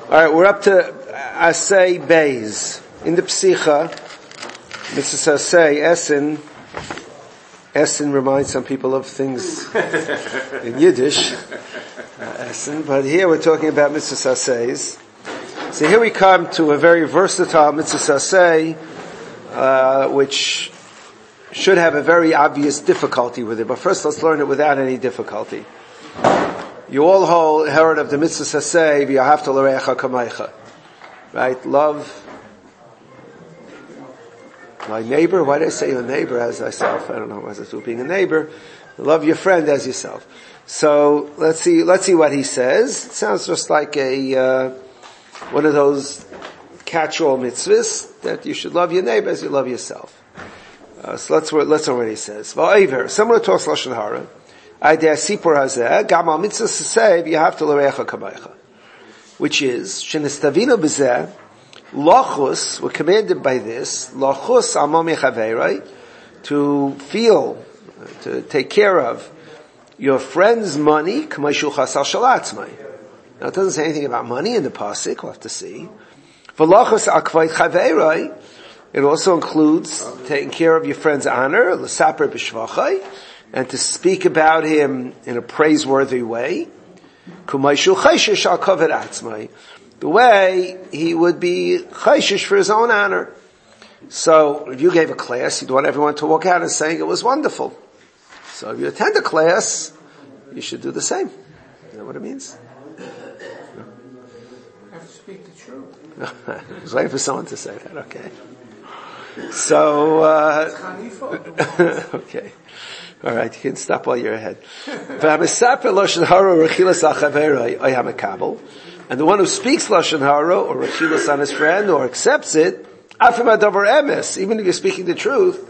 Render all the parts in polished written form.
Alright, we're up to Asay Beis. In the Psicha, Mrs. Asay, Essen reminds some people of things in Yiddish. Essen, but here we're talking about Mrs. Asay's. So here we come to a very versatile Mrs. Asay, which should have a very obvious difficulty with it. But first let's learn it without any difficulty. You all heard of the mitzvah say, v'yahavta l'reacha kamaycha. Right? Love my neighbor. Why did I say your neighbor as thyself? I don't know, as to being a neighbor. Love your friend as yourself. So, let's see what he says. It sounds just like one of those catch-all mitzvahs, that you should love your neighbor as you love yourself. So let's learn what he says. Someone who talks Lashon Hara, which is shenestavino b'zeh lachus. We're commanded by this lachus amam yechaverai, to feel, to take care of your friend's money. K'maishu chasal shalatzmai. Now it doesn't say anything about money in the pasuk. We'll have to see. V'lachus akvayt chaverai. It also includes taking care of your friend's honor, l'saper b'shvachai, and to speak about him in a praiseworthy way. The way he would be chayshish for his own honor. So, if you gave a class, you'd want everyone to walk out and saying it was wonderful. So if you attend a class, you should do the same. You know what it means? You have to speak the truth. I was waiting for someone to say that, okay. So, okay. Alright, you can stop while you're ahead. And the one who speaks Lashon Hara, or Rechilas on his friend, or accepts it, even if you're speaking the truth,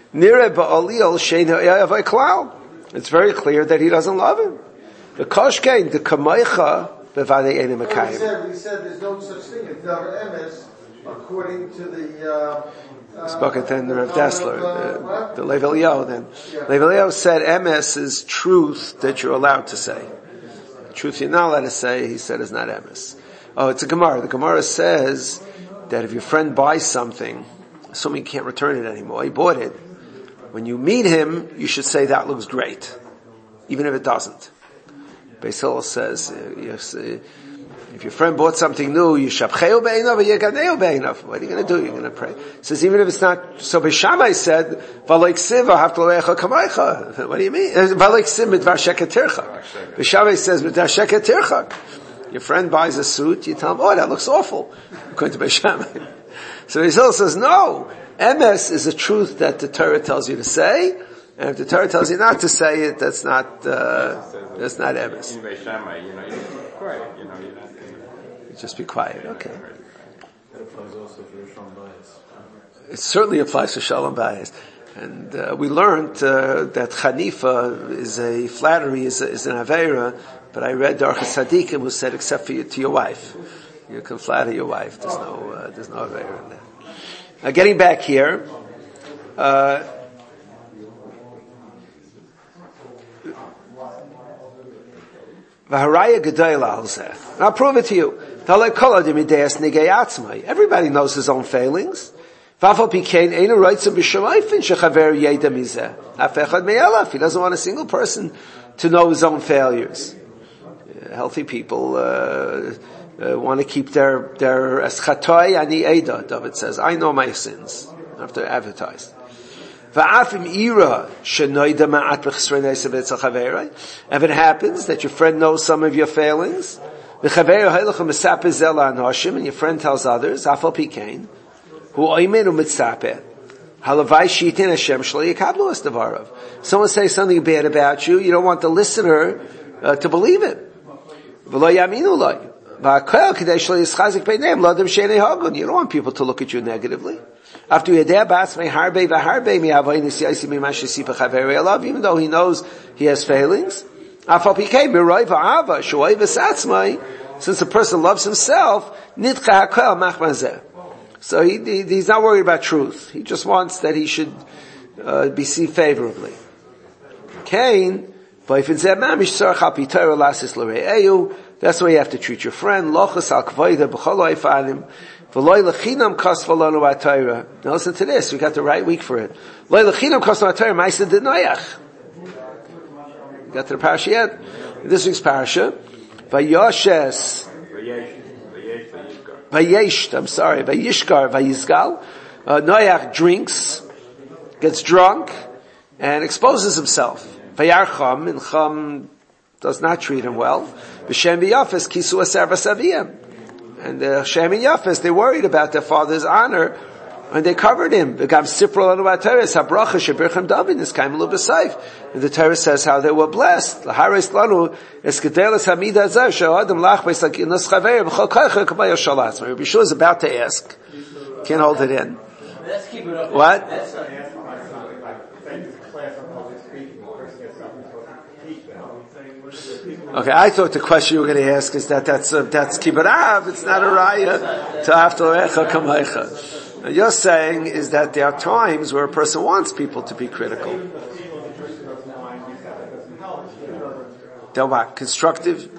it's very clear that he doesn't love him. The Koshkein, the Kamaycha, he said there's no such thing as Davar Emes, according to the spoken then Rav Dessler, the Lev Eliyahu then. Lev Eliyahu said emes is truth that you're allowed to say. Truth you're not allowed to say, he said, is not emes. Oh, it's a Gemara. The Gemara says that if your friend buys something, assuming he can't return it anymore, he bought it, when you meet him, you should say that looks great, even if it doesn't. Beis Hillel says, if your friend bought something new, you shabcheu be'inav, yeganeu be'inav. What are you going to do? You're going to pray. It says even if it's not, so Beishamai said, v'loik siv, hafta l'recha kamaycha. What do you mean? V'loik siv midvar sheket tirchak. Beishamai says, midvar sheket tirchak. Your friend buys a suit, you tell him, oh, that looks awful. According to Beishamai. So Beishamai says, no. Emes is a truth that the Torah tells you to say, and if the Torah tells you not to say it, that's not emes. In Beishamai, you're quiet, you're not. Just be quiet, okay. That applies also for Shalom Bayis. It certainly applies to Shalom Bayis. And we learned that Chanifa is a flattery, is an Aveira, but I read Darchas Tzadikim who said except to your wife. You can flatter your wife. There's no Aveira in that. Now getting back here, V'haraya Gedayla al-zeh. And I'll prove it to you. Everybody knows his own failings. He doesn't want a single person to know his own failures. Healthy people want to keep their eschatoi ani eda. David says, I know my sins. I have to advertise. If it happens that your friend knows some of your failings, and your friend tells others, someone says something bad about you, you don't want the listener to believe it. You don't want people to look at you negatively. Even though he knows he has failings, since a person loves himself, so he's not worried about truth. He just wants that he should be seen favorably. Cain, That's the way you have to treat your friend. Lochus al kvoida b'chol oifanim v'loy lechinam kos v'lonu v'atayra. Now listen to this. We got the right week for it. Loy lechinam kos v'atayra ma'isa d'noyach. You got to the parasha yet? This week's parasha. Vayoshes. Vayishkar, Vayizgal. Noach drinks, gets drunk, and exposes himself. Vayarcham, and Cham does not treat him well. B'Shem v'Yafes kisu aser v'saviyim. And Shem and Yafes, they worried about their father's honor, and they covered him. V'gam sipro lanu v'ateres habracha shebirchem David niskayim lu b'sayf. And the Torah says how they were blessed. L'haris lanu eskedeles hamida azar she'adam lach b'sakinas chaver b'chol koicha k'may yoshalas. Rabbi Yeshua is about to ask. Can't hold it in. What? Okay, I thought the question you were going to ask is that's kibbutz. It's not a raya to after echa kamaycha. Now you're saying is that there are times where a person wants people to be critical. They're what? Constructive?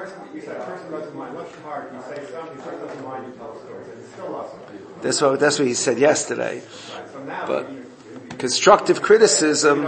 That's what he said yesterday. But constructive criticism.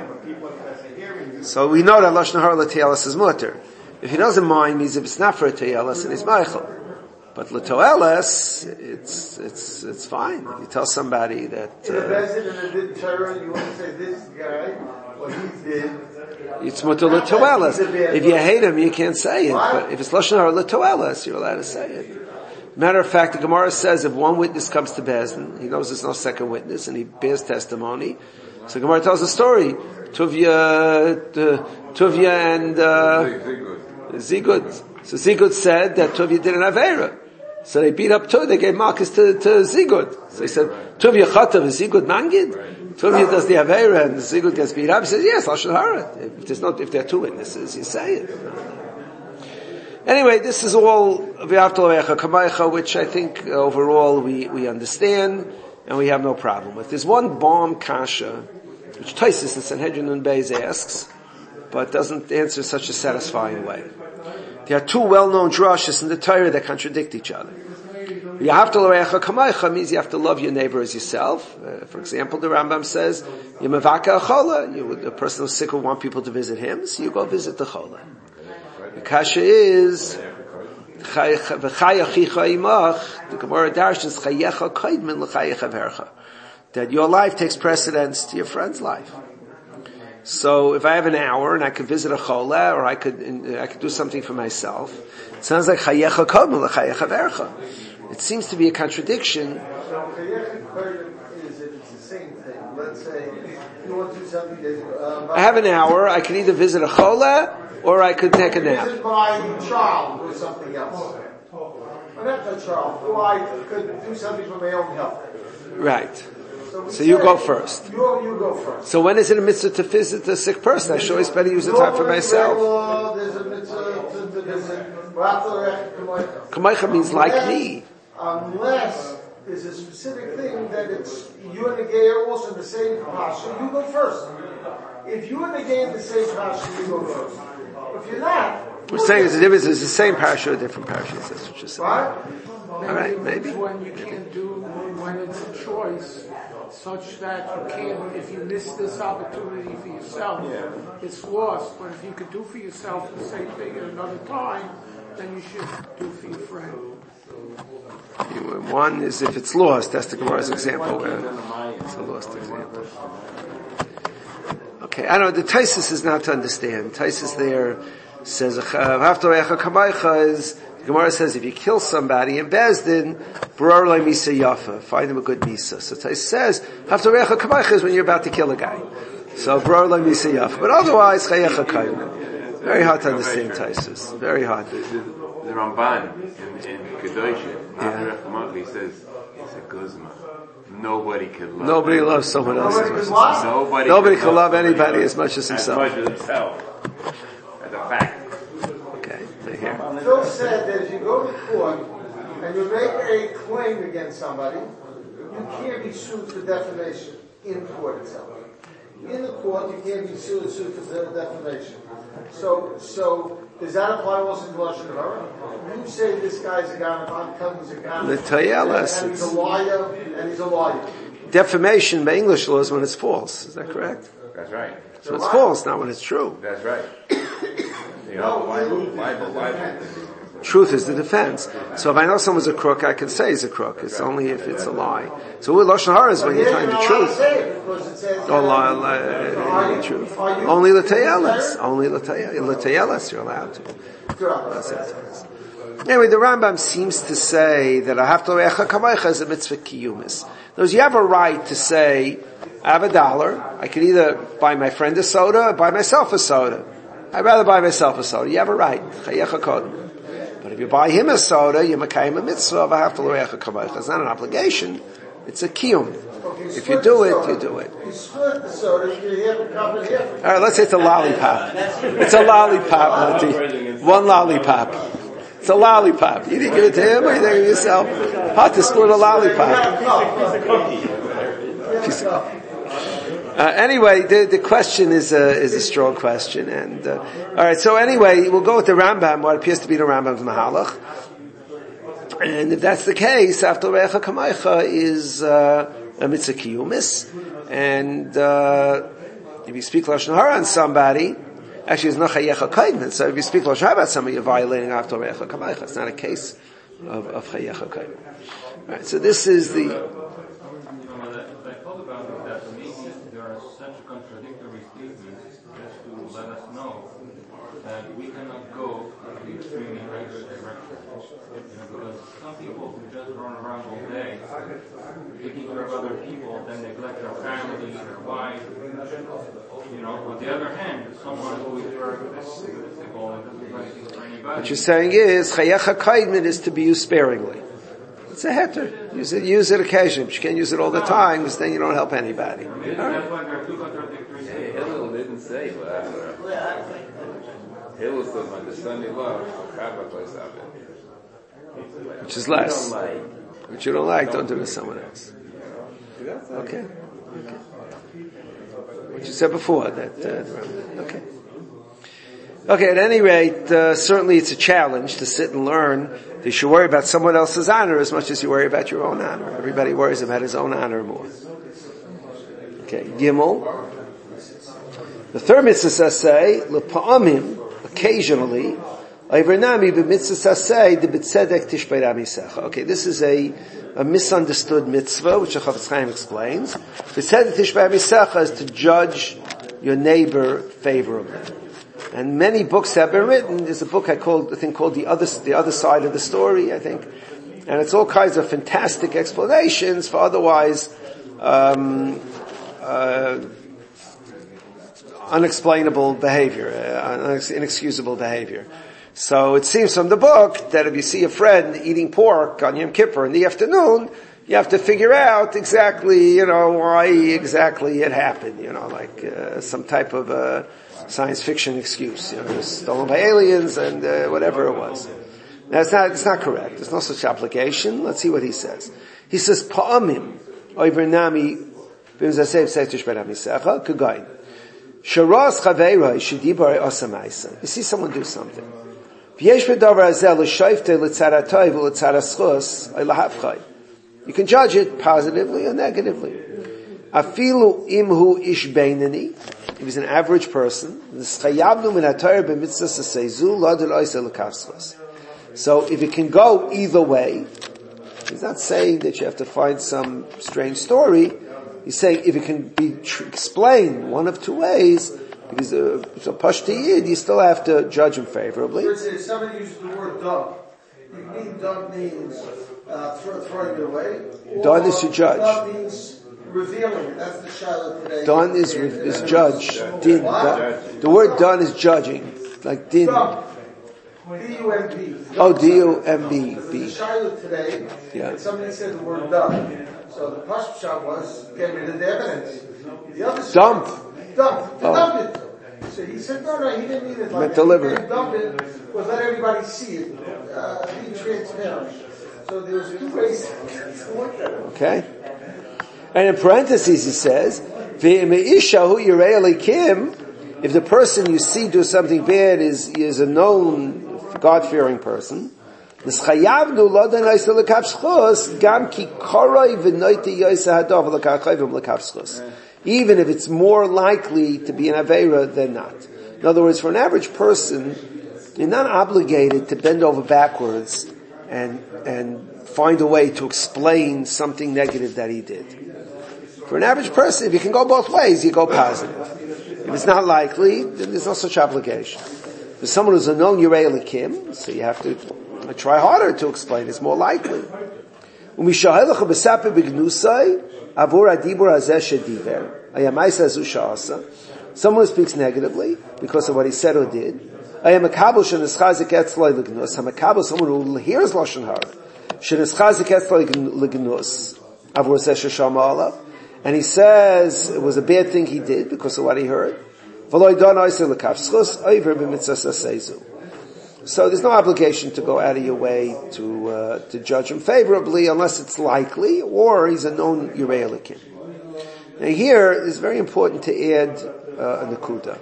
So we know that Lashon Hara L'Toeles is mutter. If he doesn't mind, means if it's not for a Toeles, then he's Meichel. But L'Toeles, it's fine. You tell somebody that... in the Torah, you want to say this guy, what he did... It's mutter L'Toeles. If you hate him, you can't say it. But if it's Lashon Hara L'Toeles, you're allowed to say it. Matter of fact, the Gemara says if one witness comes to Beis Din, he knows there's no second witness, and he bears testimony. So the Gemara tells a story. Tuvia and Zigud. So Zigud said that Tuvia did an Aveira. So they beat up Tuvia, they gave Marcus to Zigud. So he said, Tuvia Chatav is Zigud Mangid? Tuvia does the Aveira and Zigud gets beat up. He says, yes, Lashon Hara. If there are two witnesses, you say it. Anyway, this is all V'Ahavta L'Re'echa Kamaycha, which I think overall we understand and we have no problem with. There's one bomb kasha, which Taisus in Sanhedrin and Beis asks, but doesn't answer such a satisfying way. There are two well-known drashas in the Torah that contradict each other. V'Ahavta L'Re'echa Kamaycha means you have to love your neighbor as yourself. For example, the Rambam says, Yemavaka Chola, a person who's sick would want people to visit him, so you go visit the Chola. The kasha is the Gemara darshans chayecha koidmin l'chayecha vercha, that your life takes precedence to your friend's life. So if I have an hour and I could visit a chola, or I could do something for myself, it sounds like chayecha koidmin l'chayecha vercha. It seems to be a contradiction. So chayecha koidmin is it's the same thing. Let's say you want to do something. I have an hour. I can either visit a chola or I could take a nap. Visit my child or something else. But not my child. Or I could do something for my own health. Right. So you go first. You go first. So when is it a mitzvah to visit a sick person? I sure always better use the time for myself. There's a mitzvah to visit. Kamaycha means like me. Unless there's a specific thing that it's you and the gay are also in the same pasha, you go first. If you and the gay in the same pasha, you go first. If you're not, we're saying there's a difference. It's the same parasha or different parashas. That's what you're saying. Right? All right, maybe. When you can't do, when it's a choice, such that you can't, if you miss this opportunity for yourself, it's lost. But if you could do for yourself the same thing at another time, then you should do for your friend. One is if it's lost. That's the Gemara's example where it's a lost example. Okay, I know the Taisus is not to understand. Taisus there says, the Gemara says if you kill somebody in Beis Din, Bror Lo Misa Yafa, find him a good Misa. So Taisus says, Haftarecha Kamaycha is when you're about to kill a guy. So Bror Lo Misa Yafa. But otherwise, Chayecha Kaiman. Very hard to understand Taisus. Very hard. The Ramban in Kedoshim, he says, it's a guzma. Nobody can love. Nobody loves someone else as much as himself. Nobody can love anybody as much as himself. As much as himself. As a fact. Okay, they hear. Phil said that if you go to court and you make a claim against somebody, you can't be sued for defamation in court itself. In the court, you can't be sued for defamation. So Does that apply also to Lashon Hara? You say this guy's a ganav, I'm telling he's a ganav. L'tayeles. And he's a liar, and he's a liar. Defamation by English law is when it's false. Is that correct? That's right. So it's false, not when it's true. That's right. You know, Bible. Truth is the defense. So if I know someone's a crook, I can say he's a crook. It's only if it's a lie. So with Lashon Hara is when you're telling the truth. Or lie, the truth. Only l'tayeles. Only l'tayeles you're allowed to. That's it. Anyway, the Rambam seems to say that Ahavta L'Reacha Kamocha is a mitzvah kiyumis. In other words, you have a right to say, I have $1. I can either buy my friend a soda or buy myself a soda. I'd rather buy myself a soda. You have a right. Chayecha kodem. But if you buy him a soda, you're makayim a mitzvah of Ahavta L'Reacha Kamocha. It's not an obligation. It's a kiyum. If you do it, you do it. You split the soda, you have a cup and half. Alright, let's say it's a lollipop. It's a lollipop, Monty. One lollipop. It's a lollipop. You didn't give it to him or you didn't give it yourself? How to split a lollipop? Anyway, the question is a strong question. And alright, so anyway, we'll go with the Rambam, what appears to be the Rambam's Mahalach. And if that's the case, after Recha Kamocha is a mitzvah kiyumis. And if you speak Lashon Hara on somebody, actually it's not chayecha kaidman. So if you speak Lashon Hara about somebody, you're violating after Recha Kamocha. It's not a case of chayecha kaidman. Right, so this is the... I thought about it that maybe there are such contradictory statements just to let us know that we cannot go in the extreme in either direction. Because some people who just run around all day, taking care of other people, then neglect their family, their wife. On the other hand, someone who is very physical and doesn't do anything for anybody. What you're saying is, chayecha kaidman is to be used sparingly. It's a heter. Use it occasionally, but you can't use it all the time, because then you don't help anybody. That's why there are two contradictory statements. Hillel didn't say Hillel said, when the Sunday love, which is less. Which you don't like, don't do it to someone else. Okay. What you said before, that, okay. Okay, at any rate, certainly it's a challenge to sit and learn that you should worry about someone else's honor as much as you worry about your own honor. Everybody worries about his own honor more. Okay, Gimel. The third mitzvah says, L'pa'amim, occasionally, okay, this is a misunderstood mitzvah, which the Chafetz Chaim explains. B'tzedek tishbei misecha is to judge your neighbor favorably. And many books have been written. There's a book I think called The Other Side of the Story, I think. And it's all kinds of fantastic explanations for otherwise, unexplainable behavior, inexcusable behavior. So it seems from the book that if you see a friend eating pork on Yom Kippur in the afternoon, you have to figure out exactly, why exactly it happened, like some type of science fiction excuse. It was stolen by aliens and whatever it was. Now it's not correct. There's no such application. Let's see what he says. He says, Pa'amim, oiver nami, b'mzasev seitish benamisecha, k'gayin. Sharas chaveiroi shedibar osamaisa. You see someone do something. You can judge it positively or negatively. Afilu imhu ish beinani. If he's an average person, so if it can go either way, he's not saying that you have to find some strange story. He's saying if it can be explained one of two ways, if he's a pashti yid, you still have to judge him favorably. For instance, if somebody uses the word dump, dump means throwing it away. Done is to judge. Dump means revealing. That's the shiloh today. Done is judge. Din. The word done is judging. Like din. Dump. D-U-M-B. Oh, D-U-M-B. The shiloh today, and somebody said the word dump. So the pashut shot was get rid of the evidence. The other side, dump. Dump it. So he said, no, he didn't mean it like that. Deliver it. Dump it, but let everybody see it. Be transparent. So there's two ways to look at it. Okay. And in parentheses he says, V'im isha hu yirei elikim, If the person you see do something bad is a known God-fearing person, even if it's more likely to be an Aveira than not. In other words, for an average person, you're not obligated to bend over backwards and find a way to explain something negative that he did. For an average person, if you can go both ways, you go positive. If it's not likely, then there's no such obligation. For someone who's a known Yirei Elokim, so you have to try harder to explain, it's more likely. Someone who speaks negatively because of what he said or did. Someone who hears Lashon Hara, and he says it was a bad thing he did because of what he heard. So there's no obligation to go out of your way to judge him favorably unless it's likely or he's a known Yirei Elokim. Now here it's very important to add a Nakuda.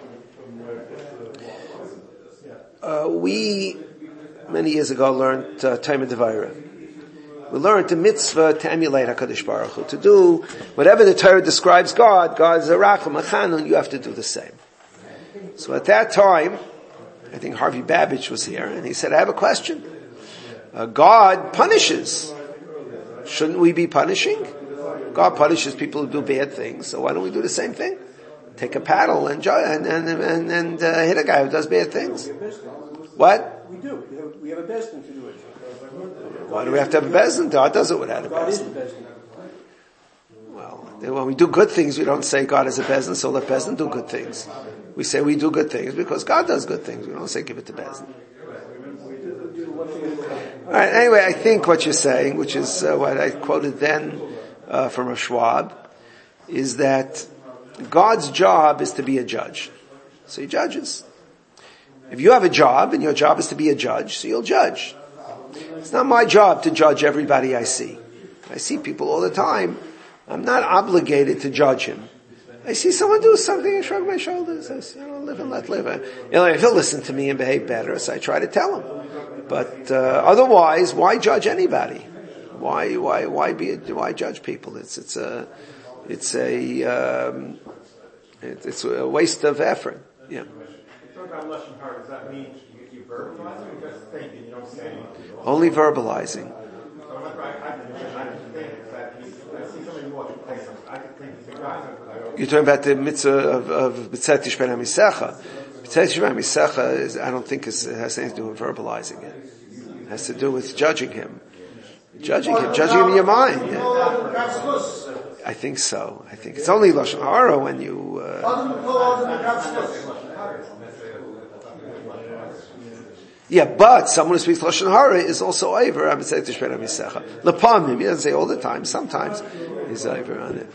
We many years ago learned Taima Devaira. We learned the mitzvah to emulate HaKadosh Baruch Hu, to do whatever the Torah describes God's a Rachum, a Chanun, you have to do the same. So at that time, I think Harvey Babbage was here, and he said, I have a question. God punishes. Shouldn't we be punishing? God punishes people who do bad things, so why don't we do the same thing? Take a paddle and hit a guy who does bad things. What? We do. We have a Bezdin to do it. Why do we have to have a Bezdin? God does it without a Bezdin. Well, when we do good things, we don't say God is a Bezdin, so let Bezdin do good things. We say we do good things because God does good things. We don't say give it to Bezdin. Alright, anyway, I think what you're saying, which is what I quoted then from a Schwab, is that God's job is to be a judge. So he judges. If you have a job, and your job is to be a judge, so you'll judge. It's not my job to judge everybody I see. I see people all the time. I'm not obligated to judge him. I see someone do something, I shrug my shoulders. I say, live and let live. If he'll listen to me and behave better, so I try to tell him. But otherwise, why judge anybody? Why judge people? It's a waste of effort. Yeah. Does that mean you verbalize or just thinking, you don't say anything? Only verbalizing. You're talking about the mitzvah of B'tzeit Tishbein HaMisecha. B'tzeit Tishbein HaMisecha I don't think it has anything to do with verbalizing it. It has to do with judging him. Judging him in your mind. Yeah. I think so. I think it's only Lashon Hara when you... Yeah, but someone who speaks Lashon Hara is also over. I would say Tishbein HaMisecha. Lepamim, he doesn't say all the time. Sometimes he's over on it.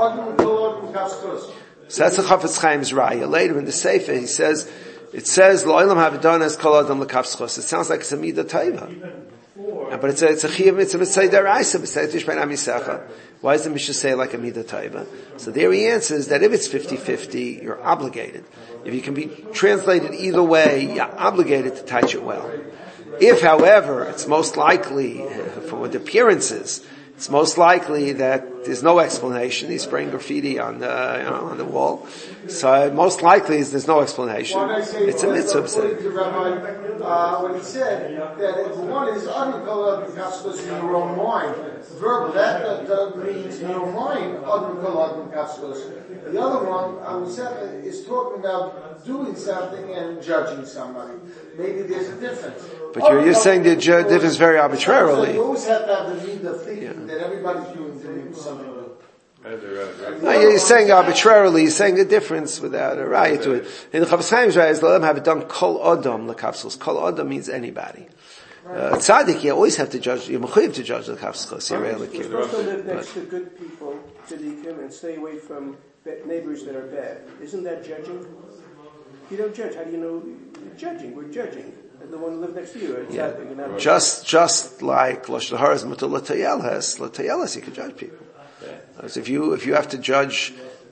So that's the Chafetz Chaim's raya. Later in the Sefer, it says, Lo'olam havidonas kol adam l'kavschos. It sounds like it's a midah taiva. But it's a chiyuv mitzvah mitzvah deraisa, b'tzeit Tishbein HaMisecha. Why does the Mishnah say like a midah taiva? So there he answers that if it's 50-50, you're obligated. If you can be translated either way, you're obligated to touch it well. If, however, it's most likely, for the appearances, it's most likely that there's no explanation. He's spraying graffiti on the wall. So most likely is there's no explanation. It's a mitzvah. According to Rabbi, when he said that if one is unkol in your own mind, verbal, that means in your mind, unkol. The other one, we said, is talking about doing something and judging somebody. Maybe there's a difference. But you're saying the difference very arbitrarily. You always have to have the need of thinking that everybody's doing something. No, you're saying arbitrarily, you're saying the difference without a raya to it. In the Chafetz Chaim's raya, let them have it done kol adam l'kavschos. Kol adam means anybody. Tzaddik, you always have to judge, you're mechuyev to judge l'kavschos. You're supposed to live next to good people, tzaddikim, and stay away from neighbors that are bad. Isn't that judging? You don't judge. How do you know you're judging? We're judging. And the one who lives next to you. Yeah. Just like Lashon Hara is mutar l'tayeles, you can judge people. So if you have to judge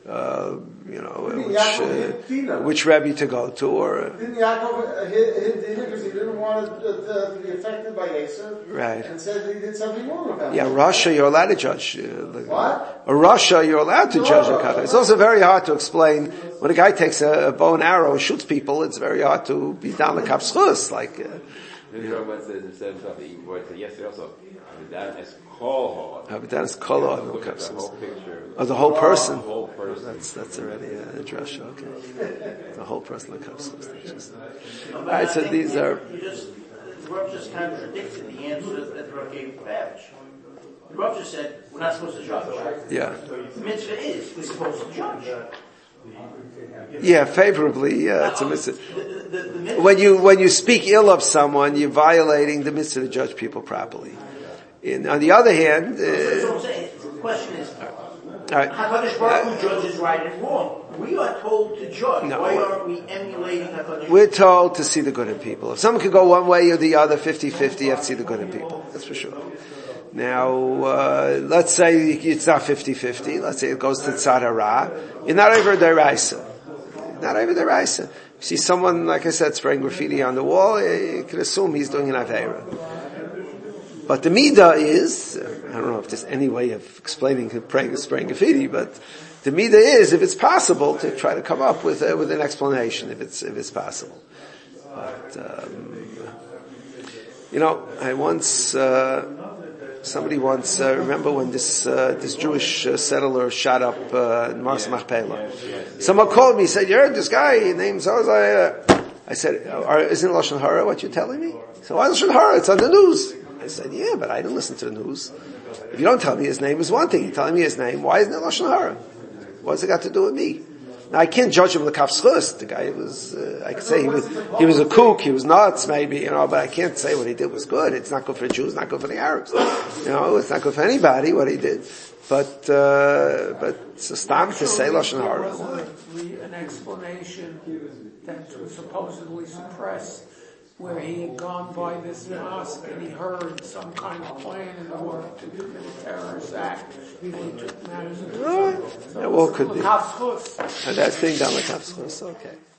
which Rebbe to go to, or didn't Yaakov hid because he didn't want it to be affected by Esav, right? And said he did something wrong about it. Yeah, Russia, you're allowed to judge. What? A Russia, you're allowed to judge a kafir. It's also very hard to explain when a guy takes a bow and arrow and shoots people. It's very hard to be down the kapschus like. The Rambam says himself, he said yesterday also, that is kol That is kol the whole picture. Oh, the whole person. The whole person. That's already a drasha. Okay, the whole person like kapschus. Alright, so these are. The Rav just contradicted the answer that the Rav gave to Babbage. The Rav just said we're not supposed to judge. Yeah. The mitzvah is we're supposed to judge. Yeah, favorably, it's a mitzvah. When you speak ill of someone, you're violating the mitzvah to judge people properly. On the other hand, that's what I'm saying. The question is, HaKadosh Baruch Hu judges right and wrong. We are told to judge. No, why aren't we emulating HaKadosh Baruch Hu? We're told to see the good in people. If someone could go one way or the other, 50-50, you have to see the good in people. That's for sure. Now, let's say it's not 50-50. Let's say it goes to Tzad Hara. You're not over deraisa. Not over deraisa. You see someone, like I said, spraying graffiti on the wall, you can assume he's doing an Aveira. But the midah is, I don't know if there's any way of explaining spraying graffiti, but the midah is, if it's possible, to try to come up with an explanation, if it's possible. But, I once, somebody once, remember when this Jewish settler shot up, Mars Machpelah? Someone called me, said, you heard this guy, his name's Ozai. I said, isn't it Lashon Hara what you're telling me? He said, why Lashon Hara? It's on the news. I said, yeah, but I didn't listen to the news. If you don't tell me his name is one thing, you're telling me his name, why isn't it Lashon Hara? What's it got to do with me? Now I can't judge him with the kafschus. The guy was, I could say he was a kook, he was nuts maybe, but I can't say what he did was good. It's not good for the Jews, not good for the Arabs. It's not good for anybody what he did. But it's a stam to say Lashon Hara. An explanation that was supposedly suppressed, where he had gone by this mosque and he heard some kind of plan in the work to commit a terrorist act. He took matters into his own. That well could be. That's being done like Kafschus, okay.